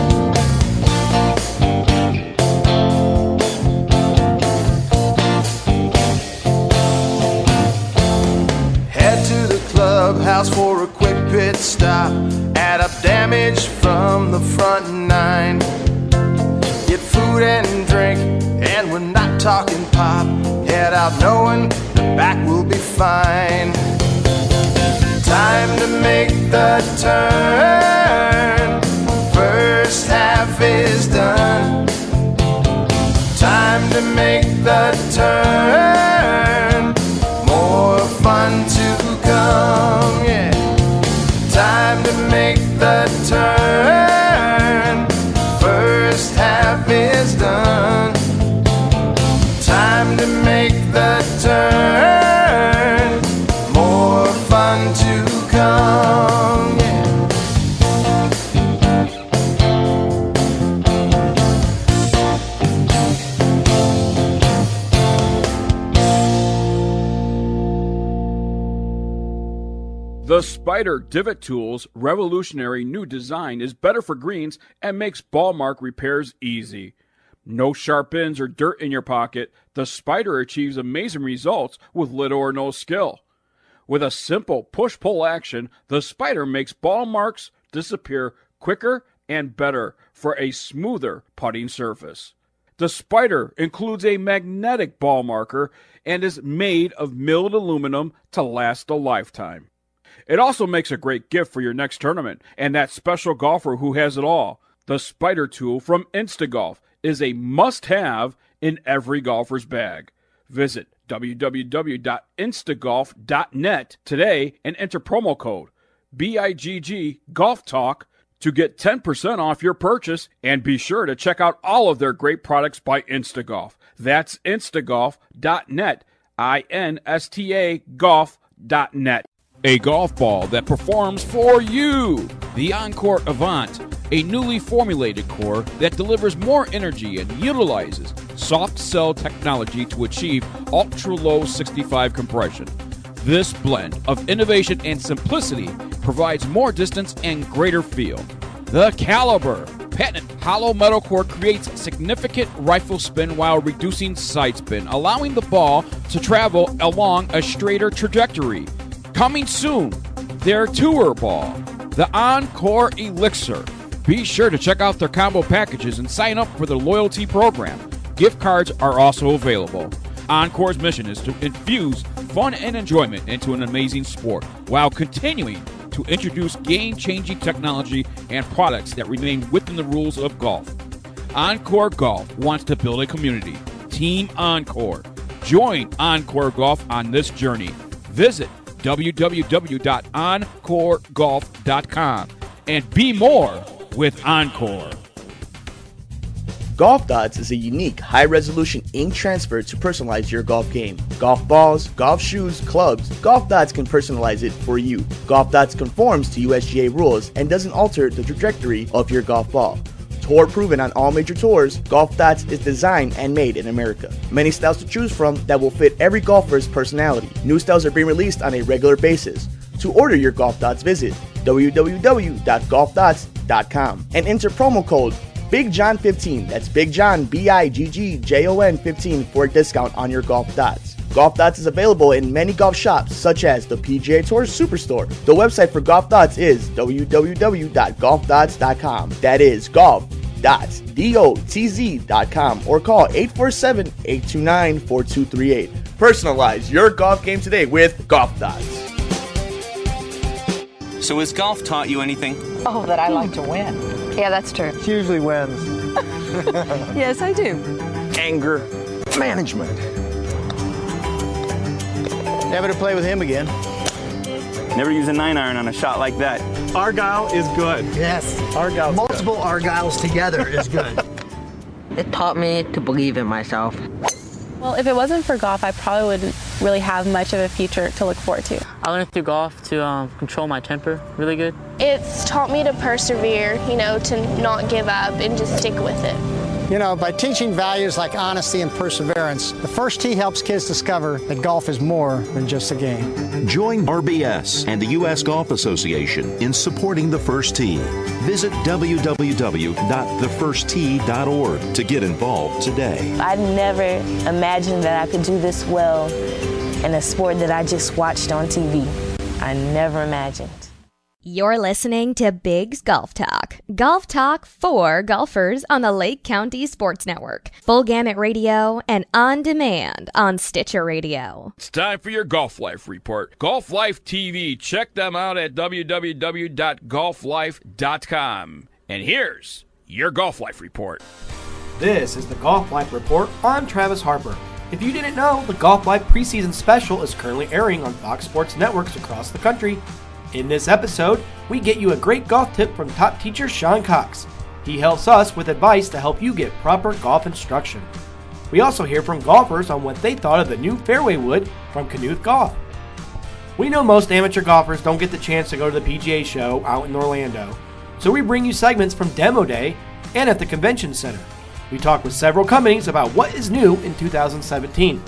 Head to the clubhouse for a quick pit stop. Add up damage from the front nine. Get food and drink, and we're not talking pop. Head out knowing the back will be fine. Time to make the turn. First half is done. Time to make the turn. More fun to come, yeah. Time to make the turn. First half is done. Time to make the turn. More fun to come, yeah. The Spider Divot Tool's revolutionary new design is better for greens and makes ball mark repairs easy. No sharp ends or dirt in your pocket, the Spider achieves amazing results with little or no skill. With a simple push-pull action, the Spider makes ball marks disappear quicker and better for a smoother putting surface. The Spider includes a magnetic ball marker and is made of milled aluminum to last a lifetime. It also makes a great gift for your next tournament and that special golfer who has it all. The Spider tool from Instagolf is a must-have in every golfer's bag. Visit w w w dot instagolf dot net today and enter promo code B I G G Golf Talk to get ten percent off your purchase, and be sure to check out all of their great products by Instagolf. That's instagolf dot net, I N S T A golf dot net. A golf ball that performs for you. The Encore Avant, a newly formulated core that delivers more energy and utilizes soft cell technology to achieve ultra-low sixty-five compression. This blend of innovation and simplicity provides more distance and greater feel. The Caliber, patented hollow metal core, creates significant rifle spin while reducing side spin, allowing the ball to travel along a straighter trajectory. Coming soon, their tour ball, the Encore Elixir. Be sure to check out their combo packages and sign up for their loyalty program. Gift cards are also available. Encore's mission is to infuse fun and enjoyment into an amazing sport while continuing to introduce game-changing technology and products that remain within the rules of golf. Encore Golf wants to build a community. Team Encore. Join Encore Golf on this journey. Visit w w w dot encore golf dot com and be more with Encore. Golf Dots is a unique, high-resolution ink transfer to personalize your golf game. Golf balls, golf shoes, clubs, Golf Dots can personalize it for you. Golf Dots conforms to U S G A rules and doesn't alter the trajectory of your golf ball. Tour proven on all major tours, Golf Dots is designed and made in America. Many styles to choose from that will fit every golfer's personality. New styles are being released on a regular basis. To order your Golf Dots, visit w w w dot golf dots dot com and enter promo code Big John fifteen. That's Big John, B I G G J O N fifteen for a discount on your Golf Dots. Golf Dots is available in many golf shops such as the P G A Tour Superstore. The website for Golf Dots is w w w dot golf dots dot com. That is golf dots, D O T Z dot com, or call eight four seven, eight two nine, four two three eight. Personalize your golf game today with Golf Dots. So has golf taught you anything? Oh, that I like to win. Yeah, that's true. She usually wins. Yes, I do. Anger management. Never to play with him again. Never use a nine iron on a shot like that. Argyle is good. Yes, Argyle. Multiple Argyles together is good. It taught me to believe in myself. Well, if it wasn't for golf, I probably wouldn't really have much of a future to look forward to. I learned through golf to um, control my temper really good. It's taught me to persevere, you know, to not give up and just stick with it. You know, by teaching values like honesty and perseverance, the First Tee helps kids discover that golf is more than just a game. Join R B S and the U S Golf Association in supporting the First Tee. Visit w w w dot the first tee dot org to get involved today. I never imagined that I could do this well in a sport that I just watched on T V. I never imagined. You're listening to Big's Golf Talk. Golf talk for golfers on the Lake County Sports Network. Full Gamut Radio and on demand on Stitcher Radio. It's time for your Golf Life report. Golf Life T V. Check them out at w w w dot golf life dot com. And here's your Golf Life report. This is the Golf Life report. I'm Travis Harper. If you didn't know, the Golf Life preseason special is currently airing on Fox Sports networks across the country. In this episode, we get you a great golf tip from top teacher Sean Cox. He helps us with advice to help you get proper golf instruction. We also hear from golfers on what they thought of the new fairway wood from Knuth Golf. We know most amateur golfers don't get the chance to go to the P G A show out in Orlando, so we bring you segments from Demo Day and at the Convention Center. We talk with several companies about what is new in two thousand seventeen.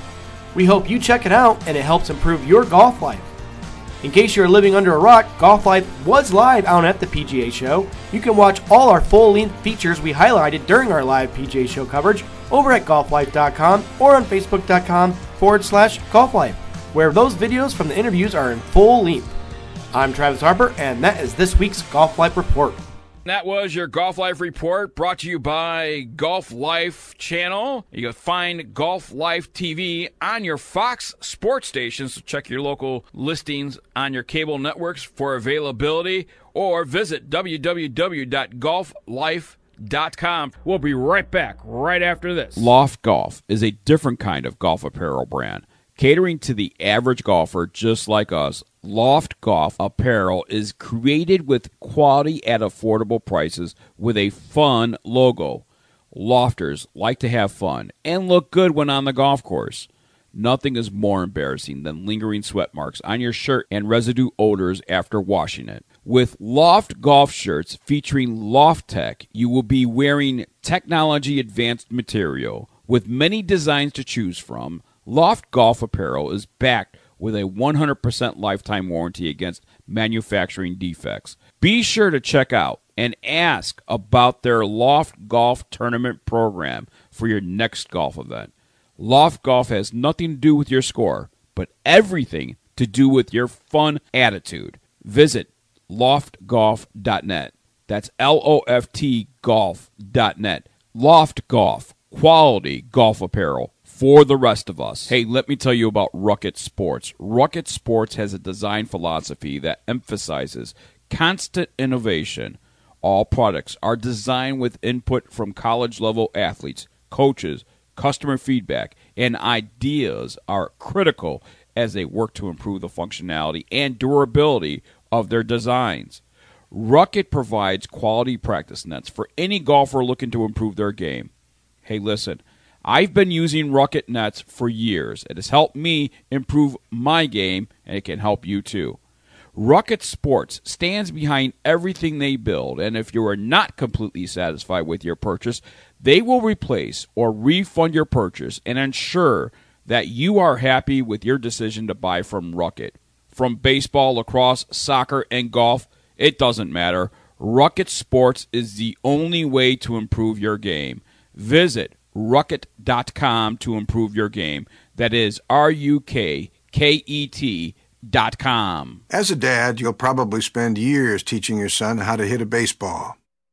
We hope you check it out and it helps improve your golf life. In case you're living under a rock, Golf Life was live out at the P G A show. You can watch all our full-length features we highlighted during our live P G A show coverage over at golf life dot com or on facebook.com forward slash golflife, where those videos from the interviews are in full length. I'm Travis Harper, and that is this week's Golf Life Report. That was your Golf Life report brought to you by Golf Life channel. You can find Golf Life T V on your Fox sports stations. So check your local listings on your cable networks for availability or visit w w w dot golf life dot com. We'll be right back right after this. Loft Golf is a different kind of golf apparel brand, catering to the average golfer just like us. Loft Golf apparel is created with quality at affordable prices with a fun logo. Lofters like to have fun and look good when on the golf course. Nothing is more embarrassing than lingering sweat marks on your shirt and residue odors after washing it. With Loft Golf shirts featuring Loft Tech, you will be wearing technology-advanced material. With many designs to choose from, Loft Golf apparel is backed with a one hundred percent lifetime warranty against manufacturing defects. Be sure to check out and ask about their Loft Golf Tournament program for your next golf event. Loft Golf has nothing to do with your score, but everything to do with your fun attitude. Visit loft golf dot net. That's L O F T golf dot net. Loft Golf, quality golf apparel for the rest of us. Hey, let me tell you about Rucket Sports. Rucket Sports has a design philosophy that emphasizes constant innovation. All products are designed with input from college-level athletes, coaches, customer feedback, and ideas are critical as they work to improve the functionality and durability of their designs. Rucket provides quality practice nets for any golfer looking to improve their game. Hey, listen, I've been using Rucket nets for years. It has helped me improve my game, and it can help you too. Rucket Sports stands behind everything they build, and if you are not completely satisfied with your purchase, they will replace or refund your purchase and ensure that you are happy with your decision to buy from Rucket. From baseball, lacrosse, soccer, and golf, it doesn't matter. Rucket Sports is the only way to improve your game. Visit rucket dot com to improve your game. That is R U K K E T dot com. As a dad, you'll probably spend years teaching your son how to hit a baseball,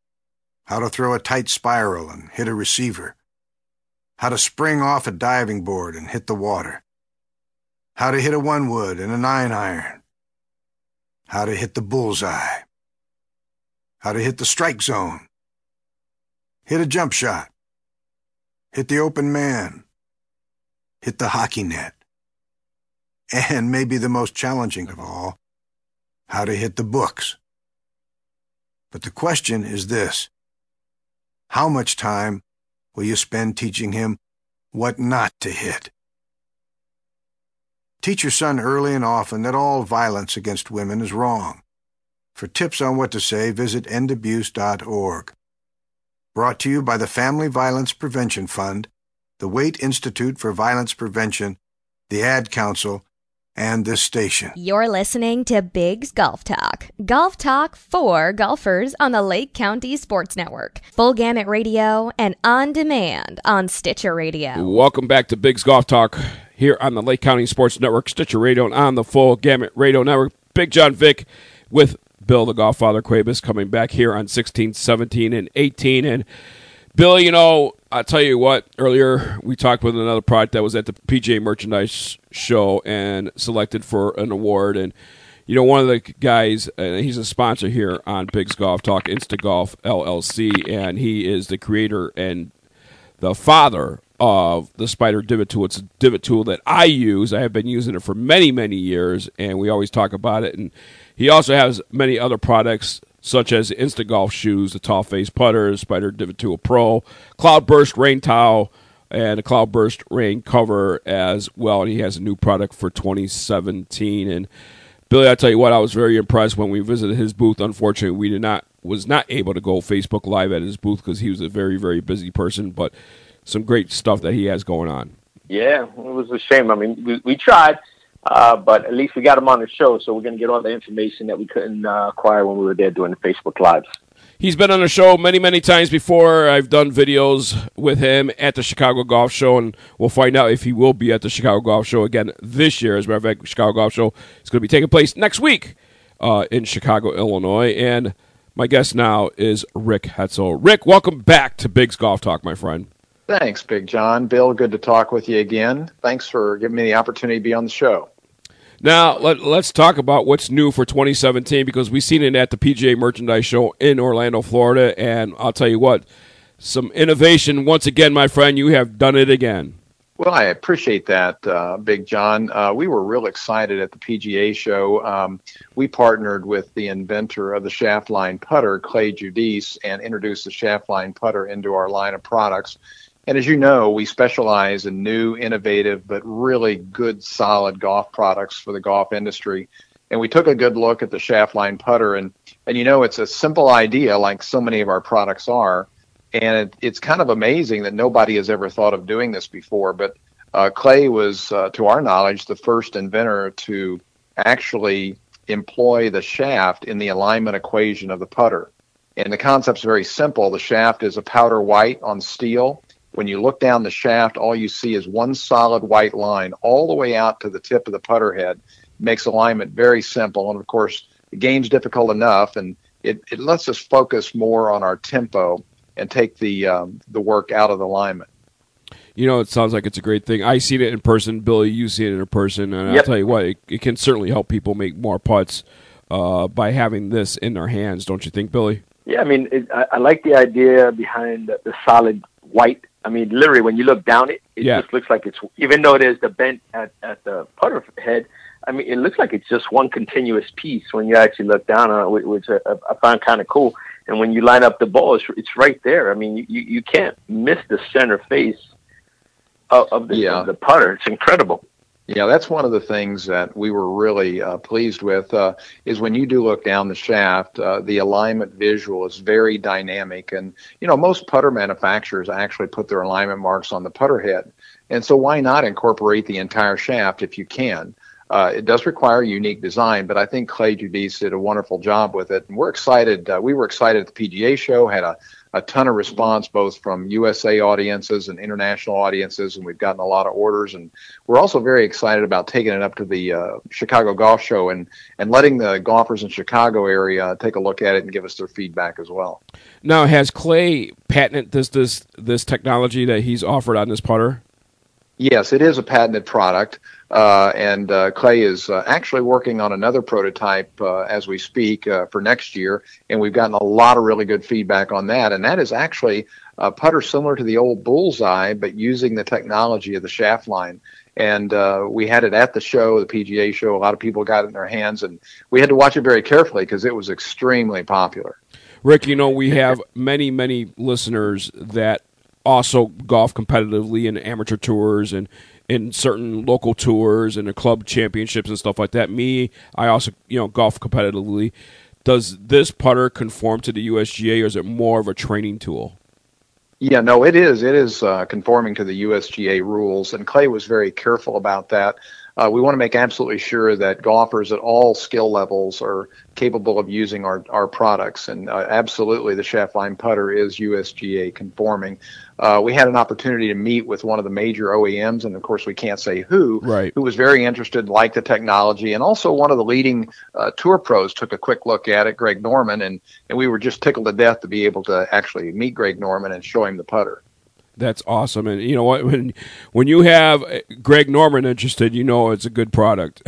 how to throw a tight spiral and hit a receiver, how to spring off a diving board and hit the water, how to hit a one-wood and a nine-iron, how to hit the bullseye, how to hit the strike zone, hit a jump shot, hit the open man, hit the hockey net, and maybe the most challenging of all, how to hit the books. But the question is this: how much time will you spend teaching him what not to hit? Teach your son early and often that all violence against women is wrong. For tips on what to say, visit end abuse dot org. Brought to you by the Family Violence Prevention Fund, the Waite Institute for Violence Prevention, the Ad Council, and this station. You're listening to Biggs Golf Talk. Golf Talk for golfers on the Lake County Sports Network. Full Gamut Radio and on demand on Stitcher Radio. Welcome back to Biggs Golf Talk here on the Lake County Sports Network, Stitcher Radio, and on the Full Gamut Radio Network. Big John Vick with Bill the Golffather Cuevas coming back here on sixteen, seventeen, and eighteen. And Bill, you know, I'll tell you what, earlier we talked with another product that was at the P G A Merchandise Show and selected for an award. And, you know, one of the guys, uh, he's a sponsor here on Biggs Golf Talk, InstaGolf L L C, and he is the creator and the father of the Spider Divot Tool. It's a divot tool that I use. I have been using it for many, many years, and we always talk about it. And he also has many other products, such as InstaGolf shoes, the Tall Face putters, Spider Divot Tool Pro, Cloudburst rain towel, and a Cloudburst rain cover as well. And he has a new product for twenty seventeen. And Billy, I tell you what, I was very impressed when we visited his booth. Unfortunately, we did not was not able to go Facebook Live at his booth because he was a very, very busy person. But some great stuff that he has going on. Yeah, it was a shame. I mean, we, we tried. Uh, but at least we got him on the show, so we're going to get all the information that we couldn't uh, acquire when we were there doing the Facebook Lives. He's been on the show many, many times before. I've done videos with him at the Chicago Golf Show, and we'll find out if he will be at the Chicago Golf Show again this year. As a matter of fact, the Chicago Golf Show is going to be taking place next week uh, in Chicago, Illinois. And my guest now is Rick Hetzel. Rick, welcome back to Biggs Golf Talk, my friend. Thanks, Big John. Bill, good to talk with you again. Thanks for giving me the opportunity to be on the show. Now, let, let's talk about what's new for twenty seventeen, because we've seen it at the P G A Merchandise Show in Orlando, Florida, and I'll tell you what, some innovation. Once again, my friend, you have done it again. Well, I appreciate that, uh, Big John. Uh, we were real excited at the P G A Show. Um, we partnered with the inventor of the shaft line putter, Clay Judice, and introduced the shaft line putter into our line of products. And as you know, we specialize in new, innovative, but really good, solid golf products for the golf industry. And we took a good look at the shaft line putter. And, and you know, it's a simple idea like so many of our products are. And it, it's kind of amazing that nobody has ever thought of doing this before. But uh, Clay was, uh, to our knowledge, the first inventor to actually employ the shaft in the alignment equation of the putter. And the concept's very simple. The shaft is a powder white on steel. When you look down the shaft, all you see is one solid white line all the way out to the tip of the putter head. It makes alignment very simple. And, of course, the game's difficult enough, and it, it lets us focus more on our tempo and take the um, the work out of the alignment. You know, it sounds like it's a great thing. I seen it in person. Billy, you see it in person. And yep. I'll tell you what, it, it can certainly help people make more putts uh, by having this in their hands, don't you think, Billy? Yeah, I mean, it, I, I like the idea behind the, the solid white. I mean, literally, when you look down it, it yeah. just looks like it's, even though there's the bent at, at the putter head, I mean, it looks like it's just one continuous piece when you actually look down on it, which I, I find kind of cool. And when you line up the ball, it's, it's right there. I mean, you, you can't miss the center face of, of, the, yeah. of the putter. It's incredible. Yeah, that's one of the things that we were really uh, pleased with, uh, is when you do look down the shaft, uh, the alignment visual is very dynamic. And, you know, most putter manufacturers actually put their alignment marks on the putter head. And so why not incorporate the entire shaft if you can? Uh, it does require a unique design, but I think Clay Judice did a wonderful job with it. And we're excited. Uh, we were excited at the P G A Show, had a, a ton of response both from U S A audiences and international audiences, and we've gotten a lot of orders. And we're also very excited about taking it up to the uh, Chicago Golf Show and, and letting the golfers in Chicago area take a look at it and give us their feedback as well. Now, has Clay patented this this this technology that he's offered on this putter? Yes, it is a patented product. Uh, and uh, Clay is uh, actually working on another prototype uh, as we speak uh, for next year, and we've gotten a lot of really good feedback on that. And that is actually a putter similar to the old Bullseye, but using the technology of the shaft line. And uh, we had it at the show, the P G A show. A lot of people got it in their hands, and we had to watch it very carefully because it was extremely popular. Rick, you know, we have many, many listeners that also golf competitively in amateur tours and in certain local tours and the club championships and stuff like that. Me, I also, you know, golf competitively. Does this putter conform to the U S G A, or is it more of a training tool? Yeah, no, it is. It is uh, conforming to the U S G A rules, and Clay was very careful about that. Uh, we want to make absolutely sure that golfers at all skill levels are capable of using our, our products, and uh, absolutely the Shaftline putter is U S G A conforming. Uh, we had an opportunity to meet with one of the major O E Ms, and of course we can't say who, right. who was very interested, liked the technology, and also one of the leading uh, tour pros took a quick look at it, Greg Norman, and, and we were just tickled to death to be able to actually meet Greg Norman and show him the putter. That's awesome. And you know what? When when you have Greg Norman interested, you know it's a good product.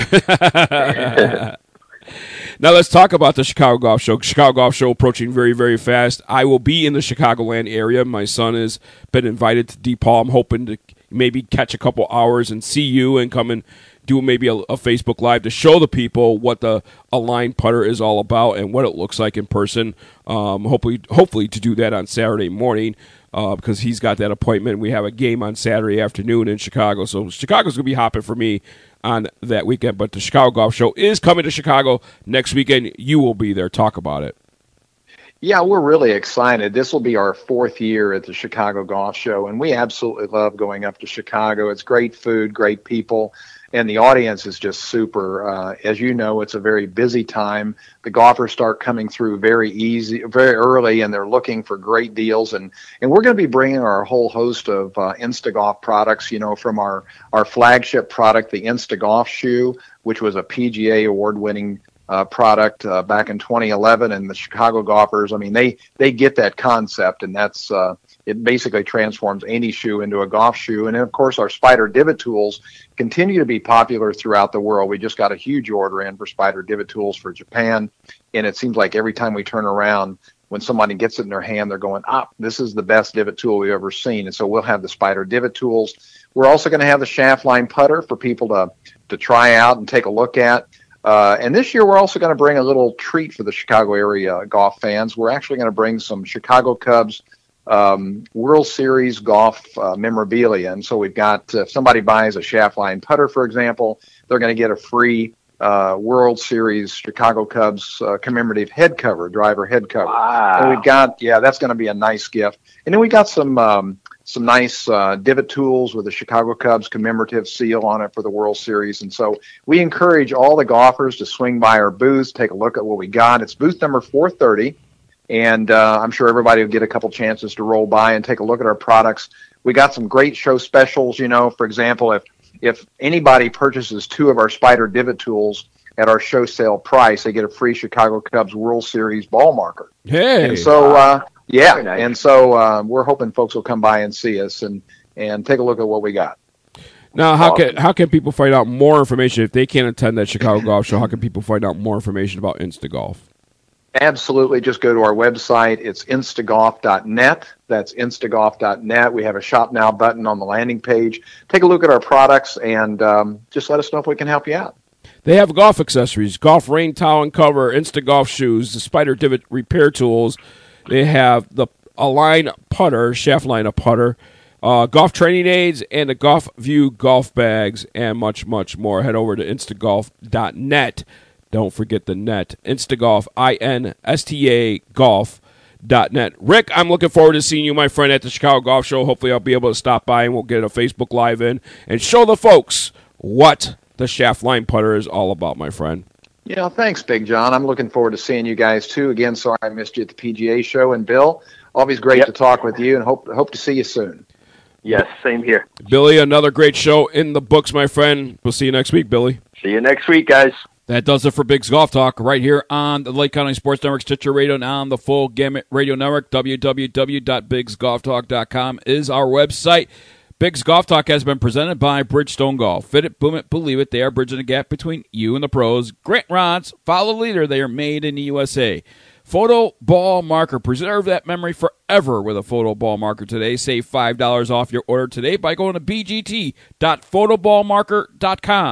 Now let's talk about the Chicago Golf Show. Chicago Golf Show approaching very, very fast. I will be in the Chicagoland area. My son has been invited to DePaul. I'm hoping to maybe catch a couple hours and see you and come and do maybe a, a Facebook Live to show the people what the Align putter is all about and what it looks like in person. Um, hopefully, hopefully to do that on Saturday morning. Uh, because he's got that appointment. We have a game on Saturday afternoon in Chicago. So Chicago's going to be hopping for me on that weekend. But the Chicago Golf Show is coming to Chicago next weekend. You will be there. Talk about it. Yeah, we're really excited. This will be our fourth year at the Chicago Golf Show, and we absolutely love going up to Chicago. It's great food, great people, and the audience is just super. Uh, as you know, it's a very busy time. The golfers start coming through very easy, very early, and they're looking for great deals. And, and we're going to be bringing our whole host of uh, Instagolf products, you know, from our, our flagship product, the Instagolf shoe, which was a P G A award-winning Uh, product uh, back in twenty eleven, and the Chicago golfers, I mean, they they get that concept, and that's uh, it basically transforms any shoe into a golf shoe. And then, of course, our Spider divot tools continue to be popular throughout the world. We just got a huge order in for Spider divot tools for Japan, and it seems like every time we turn around, when somebody gets it in their hand, they're going, ah, this is the best divot tool we've ever seen. And so we'll have the Spider divot tools. We're also going to have the Shaftline putter for people to to try out and take a look at. Uh, and this year, we're also going to bring a little treat for the Chicago area golf fans. We're actually going to bring some Chicago Cubs um, World Series golf uh, memorabilia. And so we've got, uh, if somebody buys a Shaftline putter, for example, they're going to get a free uh, World Series Chicago Cubs uh, commemorative head cover, driver head cover. Wow. And we've got, yeah, that's going to be a nice gift. And then we got some um, some nice uh, divot tools with the Chicago Cubs commemorative seal on it for the World Series. And so we encourage all the golfers to swing by our booth, take a look at what we got. It's booth number four thirty, and uh, I'm sure everybody will get a couple chances to roll by and take a look at our products. We got some great show specials, you know, for example, if if anybody purchases two of our Spider divot tools at our show sale price, they get a free Chicago Cubs World Series ball marker. Hey. And so, uh, yeah, nice. and so uh, we're hoping folks will come by and see us and, and take a look at what we got. Now, how can how can people find out more information if they can't attend that Chicago Golf Show? How can people find out more information about Instagolf? Absolutely. Just go to our website. It's instagolf dot net. That's instagolf dot net. We have a Shop Now button on the landing page. Take a look at our products and um, just let us know if we can help you out. They have golf accessories, golf rain towel and cover, Instagolf shoes, the Spider divot repair tools. They have the Align putter, Shaftline putter, uh, golf training aids, and the Golf View golf bags, and much, much more. Head over to instagolf dot net. Don't forget the net. Instagolf, I N S T A golf dot net. Rick, I'm looking forward to seeing you, my friend, at the Chicago Golf Show. Hopefully I'll be able to stop by and we'll get a Facebook Live in and show the folks what the Shaftline putter is all about, my friend. Yeah, thanks, Big John. I'm looking forward to seeing you guys, too. Again, sorry I missed you at the P G A show. And, Bill, always great Yep. to talk with you, and hope hope to see you soon. Yes, same here. Billy, another great show in the books, my friend. We'll see you next week, Billy. See you next week, guys. That does it for Biggs Golf Talk right here on the Lake County Sports Network, Stitcher Radio, and on the Full Gamut Radio Network. w w w dot biggs golf talk dot com is our website. Biggs Golf Talk has been presented by Bridgestone Golf. Fit it, boom it, believe it. They are bridging the gap between you and the pros. Grant Rods, follow the leader. They are made in the U S A. Photo Ball Marker. Preserve that memory forever with a Photo Ball Marker today. Save five dollars off your order today by going to b g t dot photo ball marker dot com.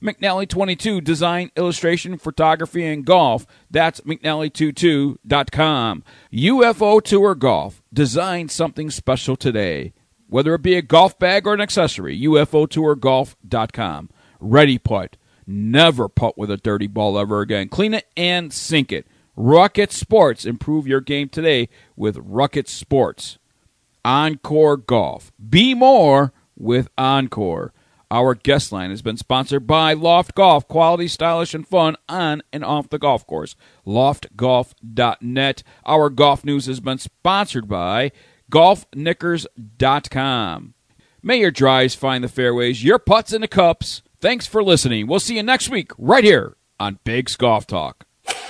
McNally twenty-two, design, illustration, photography, and golf. That's McNally twenty-two dot com. U F O Tour Golf, design something special today. Whether it be a golf bag or an accessory, U F O tour golf dot com. Ready Putt. Never putt with a dirty ball ever again. Clean it and sink it. Rocket Sports. Improve your game today with Rocket Sports. Encore Golf. Be more with Encore. Our guest line has been sponsored by Loft Golf. Quality, stylish, and fun on and off the golf course. loft golf dot net. Our golf news has been sponsored by golf knickers dot com. May your drives find the fairways, your putts in the cups. Thanks for listening. We'll see you next week right here on Biggs Golf Talk.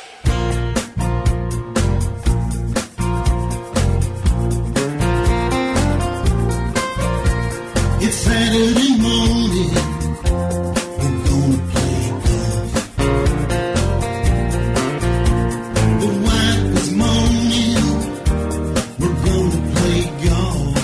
It's Saturday morning, we're gonna play golf. The wife is moaning, we're gonna play golf.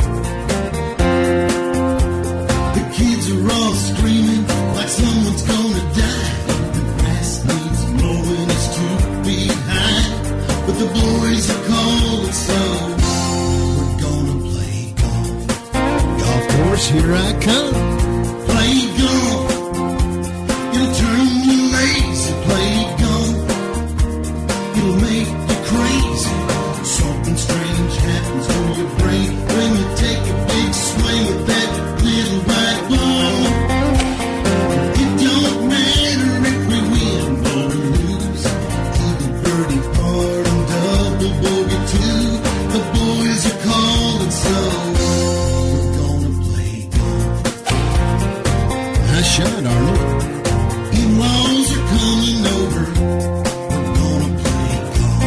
The kids are all screaming like someone's gonna die. The grass needs mowing, it's two feet high. But the boys are calling, so we're gonna play golf. Golf course, here I come. Play golf. It'll turn you lazy. Play golf. It'll make you crazy. Something strange happens to your brain when you take a big swing at that little white ball. It don't matter if we win or lose. Even birdie part and double bogey too. The boys are calling, so we're gonna play golf. Nice shot, Arnold. In-laws are coming over. We're gonna play golf.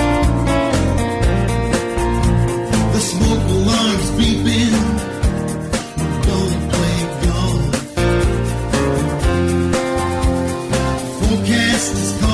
The smoke alarm's beeping. We're gonna play golf. Forecast is calling.